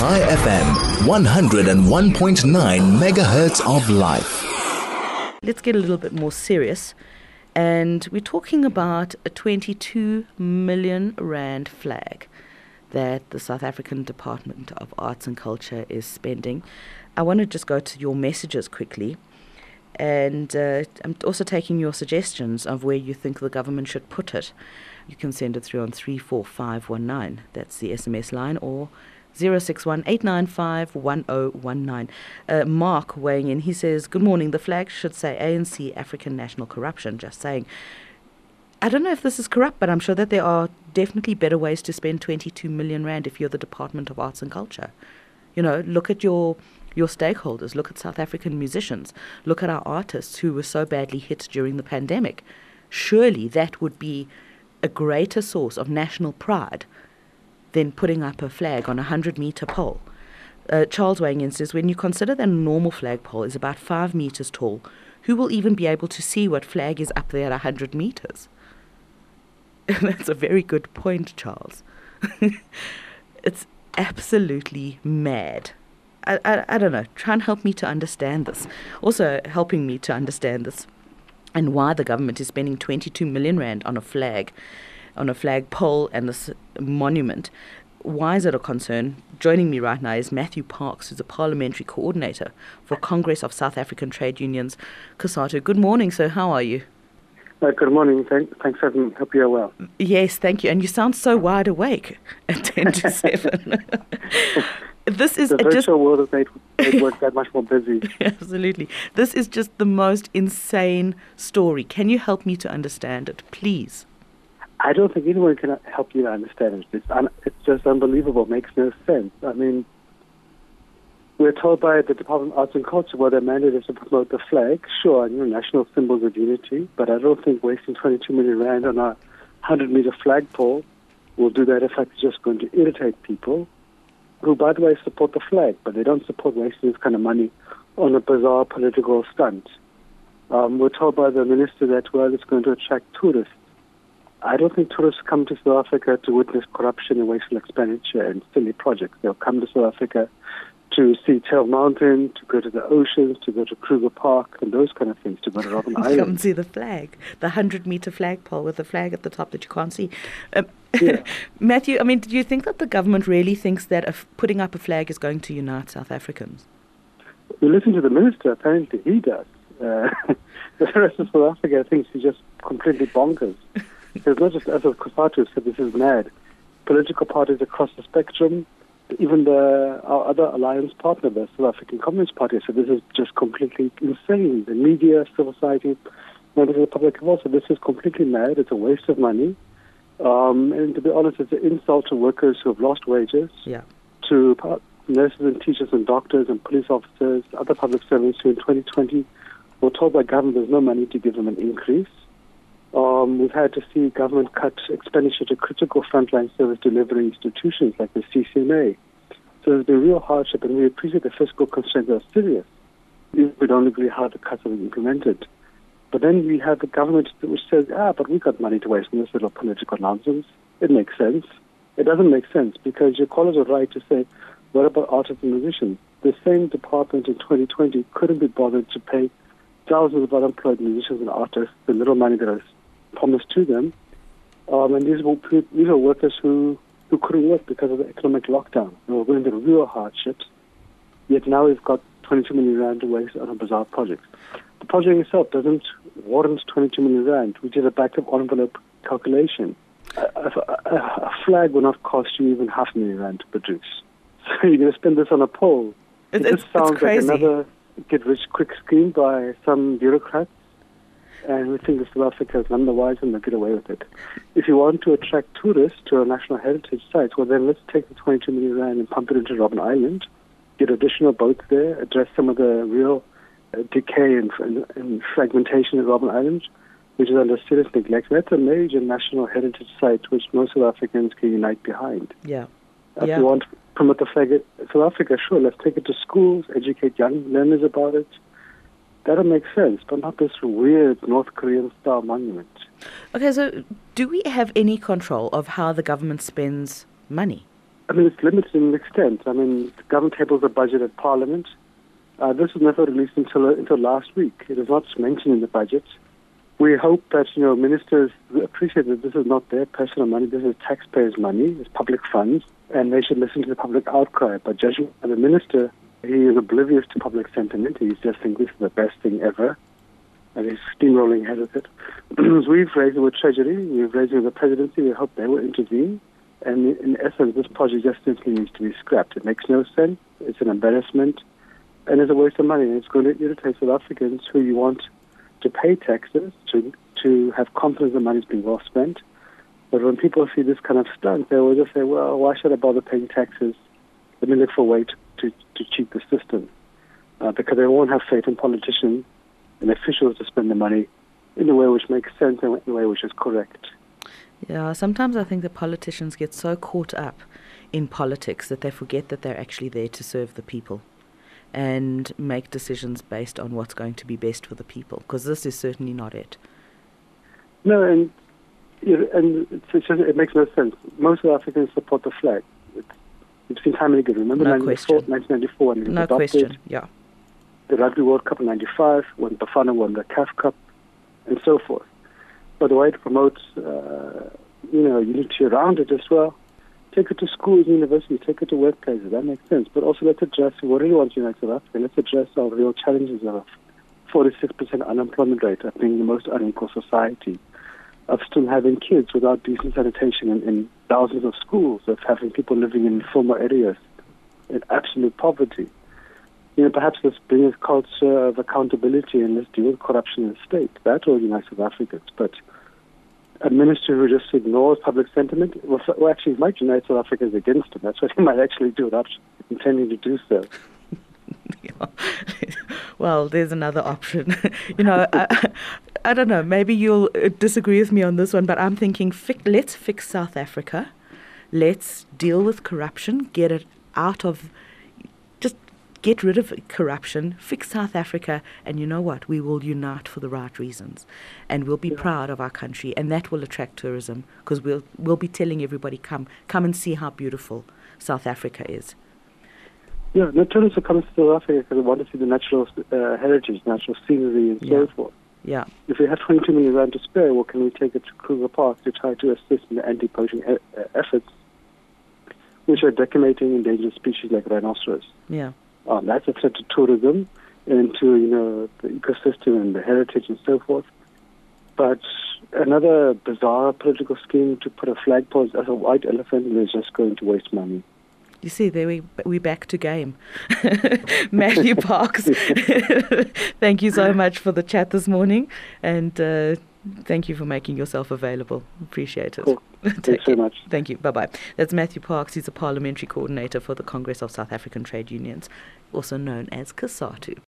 Chai FM, 101.9 megahertz of life. Let's get a little bit more serious. And we're talking about a 22 million rand flag that the South African Department of Arts and Culture is spending. I want to just go to your messages quickly. And I'm also taking your suggestions of where you think the government should put it. You can send it through on 34519. That's the SMS line, or 061-895-1019. Mark weighing in, he says, good morning, the flag should say ANC, African National Corruption, just saying. I don't know if this is corrupt, but I'm sure that there are definitely better ways to spend 22 million rand if you're the Department of Arts and Culture. You know, look at your stakeholders, look at South African musicians, look at our artists who were so badly hit during the pandemic. Surely that would be a greater source of national pride than putting up a flag on a 100-meter pole. Charles weighing in says, when you consider that a normal flagpole is about 5 meters tall, who will even be able to see what flag is up there at 100 meters? That's a very good point, Charles. It's absolutely mad. I don't know. Try and help me to understand this. Also helping me to understand this and why the government is spending 22 million rand on a flagpole and this monument. Why is it a concern? Joining me right now is Matthew Parks, who's a parliamentary coordinator for Congress of South African Trade Unions, COSATU. Good morning, sir. How are you? Good morning. Thanks, Evan. Hope you're well. Yes, thank you. And you sound so wide awake at 10 to 7. This is the virtual world has made work that much more busy. Absolutely. This is just the most insane story. Can you help me to understand it, please? I don't think anyone can help you to understand it. It's just unbelievable. It makes no sense. I mean, we're told by the Department of Arts and Culture their mandate is to promote the flag. Sure, national symbols of unity, but I don't think wasting 22 million rand on a 100-meter flagpole will do that. In fact, it's just going to irritate people who, by the way, support the flag, but they don't support wasting this kind of money on a bizarre political stunt. We're told by the minister that, it's going to attract tourists. I don't think tourists come to South Africa to witness corruption and wasteful expenditure and silly projects. They'll come to South Africa to see Tail Mountain, to go to the oceans, to go to Kruger Park, and those kind of things, to go to Robben Island. Come and see the flag, the 100-meter flagpole with the flag at the top that you can't see. Yeah. Matthew, I mean, do you think that the government really thinks that putting up a flag is going to unite South Africans? We listen to the minister, apparently he does. The rest of South Africa thinks he's just completely bonkers. It's not just us as COSATU said this is mad. Political parties across the spectrum, even our other alliance partner, the South African Communist Party, said this is just completely insane. The media, civil society, members of the public have also said this is completely mad. It's a waste of money. And to be honest, it's an insult to workers who have lost wages, to nurses and teachers and doctors and police officers, other public servants who in 2020 were told by government there's no money to give them an increase. We've had to see government cut expenditure to critical frontline service delivery institutions like the CCMA. So there's been real hardship, and we appreciate the fiscal constraints are serious. We don't agree how the cuts are implemented. But then we have the government which says, but we got money to waste on this little political nonsense. It makes sense. It doesn't make sense because your callers are right to say, what about artists and musicians? The same department in 2020 couldn't be bothered to pay thousands of unemployed musicians and artists the little money that was promised to them. And these are workers who couldn't work because of the economic lockdown. They were going through real hardships. Yet now we've got 22 million rand to waste on a bizarre project. The project itself doesn't warrant 22 million rand, which is a back-of-envelope calculation. A flag will not cost you even 500,000 rand to produce. So you're going to spend this on a pole. This sounds like another get-rich-quick scheme by some bureaucrats, and we think that South Africa is none the wiser and they'll get away with it. If you want to attract tourists to a national heritage site, then let's take the 22 million rand and pump it into Robben Island, get additional boats there, address some of the real decay and fragmentation at Robben Island, which is under serious neglect. That's a major national heritage site which most South Africans can unite behind. Yeah. If you want to promote the flag in South Africa, sure, let's take it to schools, educate young learners about it. That'll make sense, but not this weird North Korean-style monument. Okay, so do we have any control of how the government spends money? I mean, it's limited in extent. I mean, the government tables a budget at Parliament. This was never released until last week. It is not mentioned in the budget. We hope that, ministers appreciate that this is not their personal money. This is taxpayers' money. It's public funds, and they should listen to the public outcry. But judging by the minister, he is oblivious to public sentiment. He's just thinking this is the best thing ever, and he's steamrolling ahead with it. We've raised it with Treasury. We've raised it with the presidency. We hope they will intervene. And in essence, this project just simply needs to be scrapped. It makes no sense. It's an embarrassment, and it's a waste of money. It's going to irritate South Africans who you want to pay taxes, to have confidence the money is being well spent. But when people see this kind of stunt, they will just say, well, why should I bother paying taxes? Let me look for a way to cheat the system. Because they won't have faith in politicians and officials to spend the money in a way which makes sense and in a way which is correct. Yeah, sometimes I think the politicians get so caught up in politics that they forget that they're actually there to serve the people and make decisions based on what's going to be best for the people, because this is certainly not it. No, and it makes no sense. Most South Africans support the flag. It's been time and again. Remember 1994 when it was no adopted? Question, yeah. The Rugby World Cup in 95, when Bafana won the CAF Cup, and so forth. But the way to promote, unity around it as well, take it to schools, universities, take it to workplaces. That makes sense. But also let's address, we really want to unite South Africa. Let's address our real challenges of 46% unemployment rate, of being the most unequal society, of still having kids without decent sanitation in thousands of schools, of having people living in informal areas in absolute poverty. Perhaps let's bring a culture of accountability and let's deal with corruption in the state. That will unite South Africans. But a minister who just ignores public sentiment, well actually, might unite South Africans against him. That's what he might actually do without intending to do so. Yeah. Well, there's another option. I don't know, maybe you'll disagree with me on this one, but I'm thinking let's fix South Africa. Let's deal with corruption, get rid of corruption, fix South Africa, and you know what? We will unite for the right reasons, and we'll be proud of our country, and that will attract tourism, because we'll be telling everybody, come and see how beautiful South Africa is. Yeah, no, tourists will come to South Africa because they want to see the natural heritage, natural scenery, and so forth. Yeah. If we have 22 million rand to spare, well, can we take it to Kruger Park to try to assist in the anti-poaching efforts, which are decimating endangered species like rhinoceros? Yeah. That's a threat to tourism and to, the ecosystem and the heritage and so forth. But another bizarre political scheme to put a flagpole as a white elephant is just going to waste money. You see, there we back to game. Matthew Parks, thank you so much for the chat this morning, and thank you for making yourself available. Appreciate it. Cool. Thanks so much. Thank you. Bye-bye. That's Matthew Parks. He's a parliamentary coordinator for the Congress of South African Trade Unions, also known as COSATU.